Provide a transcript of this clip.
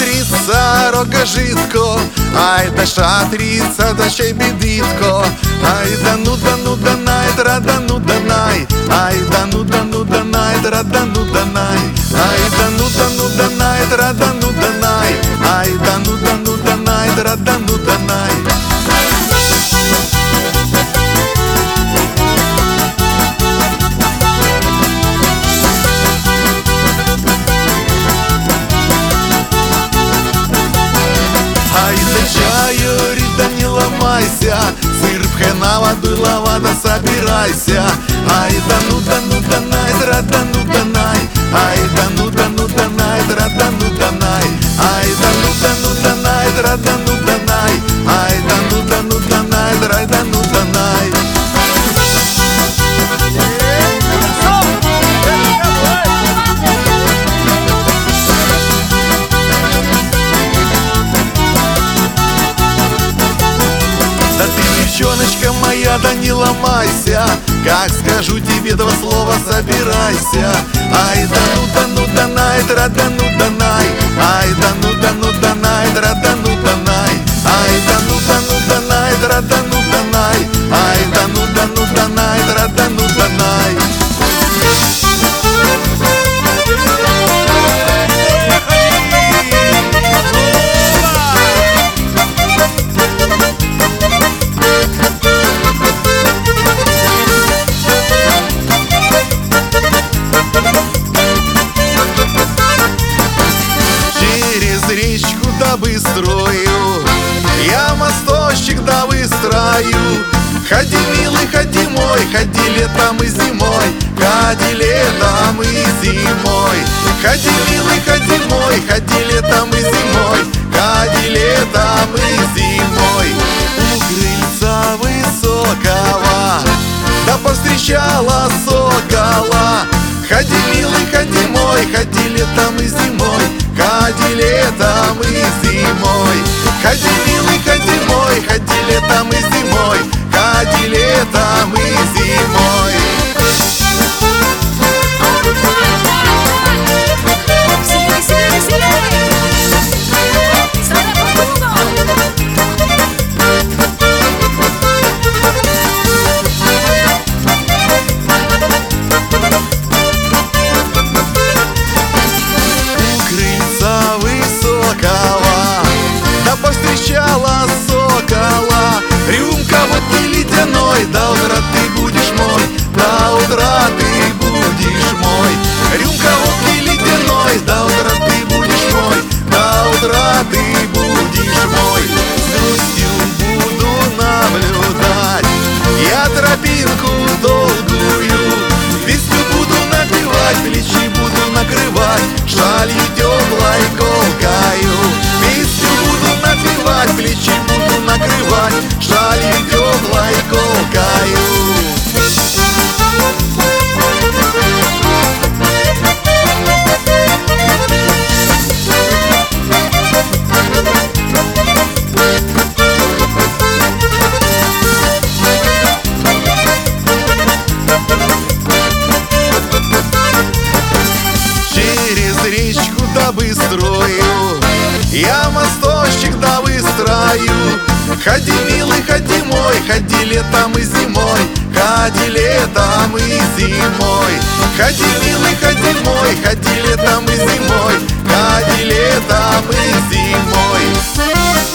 шатриця, рогожитко, ай да шатриця, да ще й бідитко. Ай да ну да ну да най, дра да ну да най, ай да ну да ну да най, дра да ну да най, ай да ну да ну да най, дра да ну да най, ай да ну да ну да най, дра да ну да най. Ай да чаю, рида, не ломайся, сыр пхена, воду лавада, собирайся. Ай да ну да ну да най, дра да ну да най, ай да ну да ну да най, дра да ну да най, ай да ну да ну да най, дра да ну да най, ай да ну да ну да най, дра да ну да най. Да ты, девчоночка моя, да не ломайся, как скажу тебе два слова, собирайся. Ай да ну да ну да най, дра да ну да най, ай да ну да ну да най, дра да ну да най, ай да ну да ну да най, дра да ну да най, ай да ну да ну да най, дра да ну да най. Речку да быструю я мосточек да выстрою. Ходи, милый, ходи мой, ходи летом и зимой, ходи летом и зимой. Ходи, милый, ходи мой, ходи летом и зимой, ходи летом и зимой. У крыльца высокого да повстречала сокола. Ходи, милый, ходи мой, ходи летом и зимой, ходи летом и зимой. Ходи, милый, ходи мой, ходи летом и зимой, ходи летом и зимой. Да повстречала сокола. Рюмка водки ледяной, до утра ты будешь мой, до утра ты будешь мой. Рюмка водки ледяной, до утра ты будешь мой, до утра ты будешь мой. С грустью буду наблюдать я тропинку долгую, песню буду напевать, плечи буду накрывать шалью теплой колкою. Песню буду напевать, плечи буду накрывать шалью теплой колкою. Через речку да быструю я мосточек да выстрою. Ходи, милый, ходи мой, ходи летом и зимой, ходи летом и зимой. Ходи, милый, ходи мой, ходи летом и зимой, ходи летом и зимой.